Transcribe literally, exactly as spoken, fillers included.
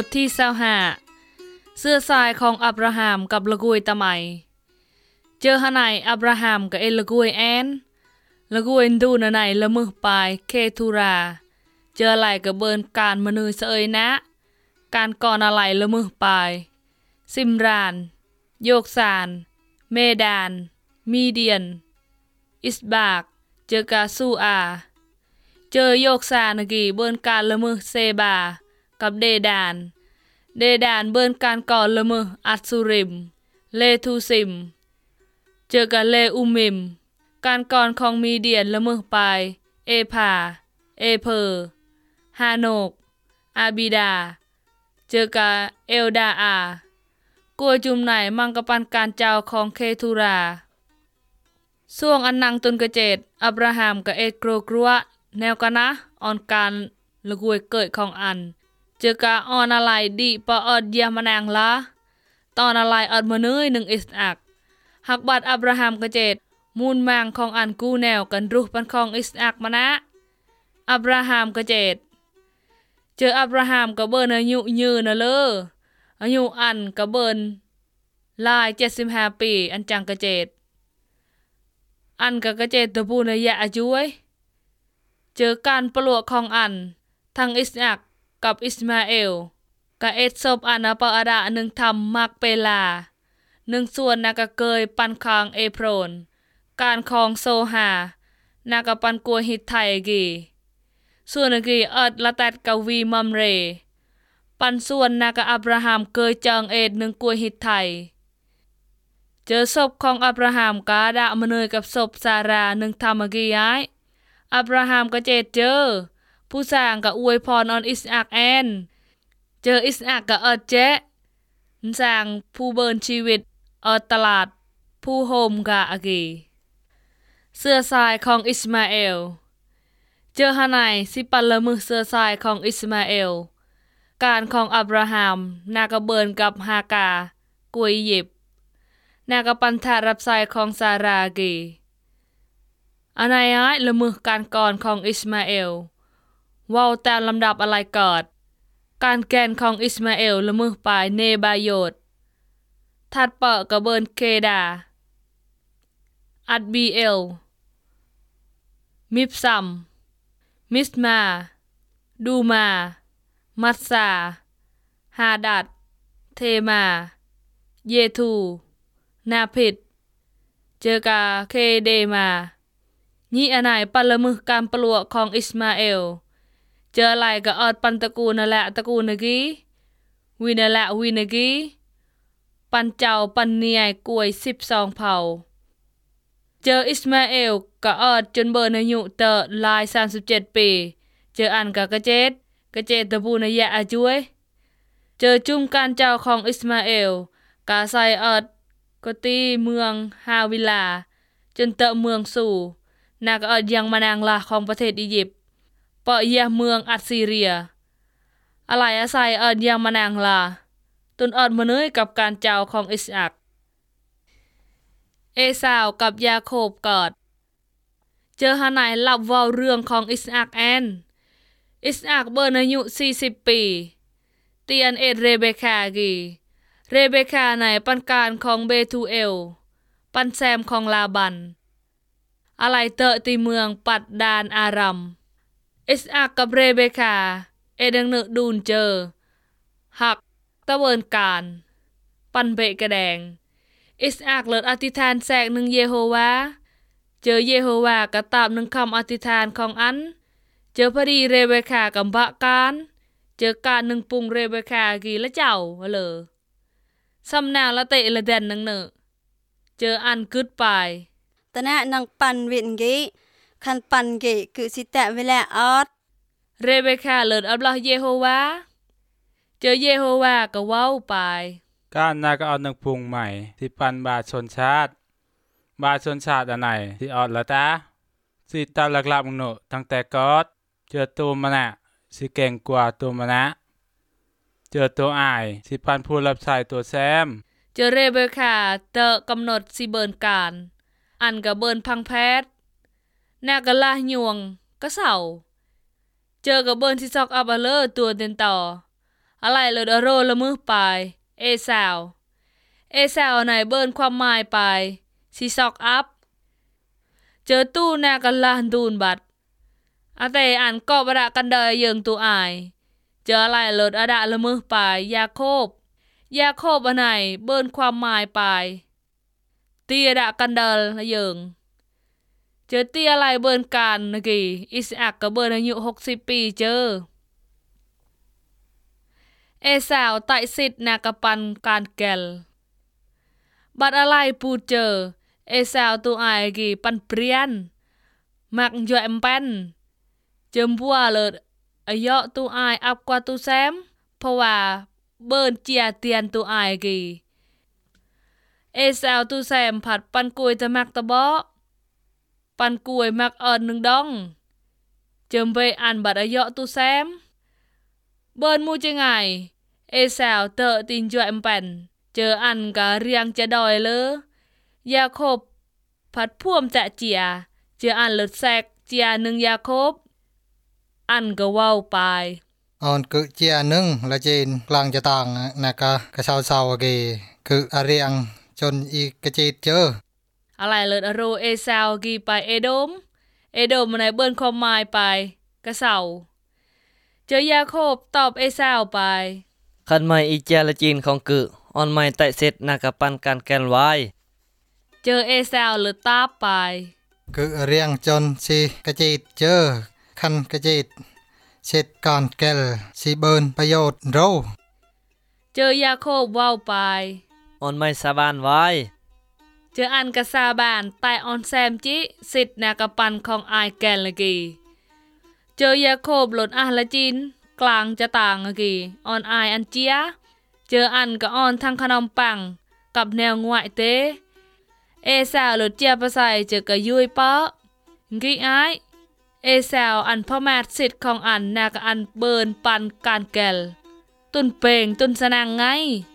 บทที่ยี่สิบห้าเสื้อทรายของอับราฮัมกับละกุยตะไมเจอหะไหนอับราฮัมกับเอละกุยแอนละกุยดูนะไหนละมือปายเคทูราเจอไหลกับเบินการมนือเสยนะการก่อนอะไรละมือปายซิมรานโยกซานเมดานมีเดียนอิสบากเจอกาซูอาเจอโยกซานกีเบินการละมือเซบากับเดดานเดดานเบินการก่อนละมืออัตสุริมเลทูซิมเจอกับเลอุมิมการก่อนของมีเดียนละมือปายเอพาเอเพอฮาโนกอาบิดาเจอกับเอลดาอากัวจุมไหนมังกปันการเจ้าของเคทูราส่วงอันนังตุนกระเจดอับราฮัมกับเอดโกรกรัวแนวกันนะออนการละกวยเกิดของอันเจอกาออนอะไรดีปออดเยียมานางละตอนอะไรอดมเนยหนึ่งอิสอักหักบัดอับราฮัมกระเจดมูลมังของอันกูแนวกันรูปปันของอิสอักมานะอับราฮัมกระเจดเจออับราฮัมกับเบิร์นอายุยืนนะเลออายุอันกับเบิร์นลายเจ็ดสิบห้าปีอันจังกระเจดอันกับกระเจดตะปูนยะอาจุยเจอการปลวกของอันทั้งอิสอักกับอิสมาเอลกับเอ็ดซบอันอปอาดาหนึ่งทำมักเปลาหนึ่งส่วนนากะเกยปันคางเอโพรนการคองโซฮานากะปันกัวฮิตไทกีส่วนกีอัดละตัดกวีมัมเรปันส่วนนากะอับราฮัมเกยจังเอ็ดหนึ่งกัวฮิตไทเจอศพของอับราฮัมกาดะมเนยกับศพซาราหนึ่งทำมกีย้ายอับราฮัมก็เจดเจอผู้สร้างกับอวยพรออนอิสอักแอนเจออิสอักกับอัดเจสร้างผู้เบินชีวิตอัดตลาดผู้โฮมกะอากีเสื้อทรายของอิสมาเอลเจอฮาไนสิปันละมือเสื้อทรายของอิสมาเอลการของอับราฮัมนากะเบินกับฮากากุยยิบนากะปันทารับทรายของซารากีอันไหนอ้ายละมือการก่อนของอิสมาเอลว่าวตามลำดับอะไรก่อนการแกนของอิสมาเอลละมือปลายเนบายโยดทัดเปาะกระเบินเคดาอัดบีเอลมิบซัมมิสมาดูมามัตซาฮาดัดเทมาเยทูนาพิดเจอกาเคเดมานี่อันไหนปันละมือการปลวกของอิสมาเอลเจออะไรกับออดปันตระกูลนั่นแหละตระกูลนกีวินั่นแหละวินกีปันเจ้าปันเนียกวยสิบสองเผ่าเจออิสมาเอลกับออดจนเบอร์อายุเตอลายสามสิบเจ็ดปีเจออันกับกระเจดกระเจดตะปูนยะอาจุยเจอจุ่มการเจ้าของอิสมาเอลกาไซออดกตีเมืองฮาวิลาจนเตอเมืองสู่นากออดยังมานางลาของประเทศอียิปต์เปาะเยเมืองอัสซีเรียอะไรอาศัยออดยังมานางลาตุนออดมาเนยกับการเจ้าของอิสอักเอซาวกับยาโคบกอดเจอฮานายหลับเว้าเรื่องของอิสอักแอนอิสอักเบิร์นอายุสี่สิบปีเตียนเอ็ดเรเบคากีเรเบคาในปันการของเบทูเอลปันแซมของลาบันอะไรเตอตีเมืองปัดดานอารัมอิสอักกับเรเบคาเอดังเนดูนเจอหักตะเวินการปันเบกระแดงอิสอักเลิศอธิษฐานแสกหนึ่งเยโฮวาเจอเยโฮวากระตามหนึ่งคำอธิษฐานของอันเจอพอดีเรเบคากับบะการเจอการหนึ่งปุงเรเบคากีละเจ้าเลยสำนางละเตะละเด่นนังเนอเจออันกึดไปตนะนางปันเวนกีคันปันกีคือสิแตะเวลาออดเรเบคาเลิศอับลาเยโฮวาเจอเยโฮวาก็เว้าไปการนาก็เอาหนึ่งพุงใหม่ที่ปันบาทชนชาติบาทชนชาติอันไหนที่ออดละตาสิตาหลักๆมึงโนตั้งแต่กอดเจอตัวมันอะสิเก่งกว่าตัวมันนะเจอตัวอายสิปันผู้รับใช้ตัวแซมเจอเรเบคาเตะกำหนดสิเบินการอันกับเบินพังแพทย์นากะลาหยวงก็เศร้าเจอกับเบินที่ซอกอับเลอร์ตัวเต็นต่ออะไรเลยอโรละมือไปเอซาวเอซาวไหนเบิ้นความหมายไปซีซอกอัพเจอตู้แนกันลานดูนบัดอาแต่อ่านก็บระกันเดยเยิงตัวอายเจออะไรเลยอดะละมือไปยาโคบยาโคบอันไหนเบิ้นความหมายไปตีอดะกันเดลละเยิงเจอตีอะไรเบิ้นการนะกี่อิสอักก็เบิ้นอายุหกสิบปีเจอเอสาวไต่สิทธิ์นากปันการแกลบัดอะไรปูเจอเอสาวตัวอายกี่ปันเปรียนมักย่อยมเป็นเจิมบัวเลยอายุตัวอายอับกว่าตัวแซมเพราะว่าเบิ้นเจียเตียนตัวอายกี่เอสาวตัวแซมผัดปันกล้วยจะมักตะบอปันกล้วยมักเอิญหนึ่งดองเจิมไปอ่านบัดอายุตัวแซมเบิ้นมูจะไงเอสาวเตอตินจ่วยมเป็นเจออันกะเรียงจะดอยเลยยาโคบผัดพ่วมจะเจียเจออันหลุดแซกเจียหนึ่งยาโคบอันก็ว้าวไปออนคือเจียหนึ่งละจีนกลางจะต่างนะกะกะเช้าเช้าเกคืออาเรียงจนอีกกะจีดเจออะไรเลิศอโรเอซาวกีไปเอโดมเอโดมในเบิ้นความหมายไปกะเสาเจอยาโคบตอบเอซาวไปคันใหม่อีเจียละจีนของกึออนใหม่ไต่เสร็จนากะปันการแกนไว้เจอเอซาวหรือตาบไปคือเรียงจนสีกะจีดเจอคันกะจีดเสร็จก่อนแกลสีเบินประโยชน์เราเจอยาโคบว้าวไปออนใหม่สาบานไว้เจออันกะซาบานแต่ออนแซมจิสิทธิ์นากะปันของอายแกนละกีเจอยาโคบหล่นอาละจีนกลางจะต่างละกีออนอายอันเจียเจออันกะออนทั้งขนมปังกับแนวงวยเตเอสาวหลุดเจียปะใส่เจอกะยุยเปาะงี้อายเอสาวอันพ่อแม่สิทธิ์ของอันนากะอันเบินปันการแกลตุนเป่งตุนสนางไง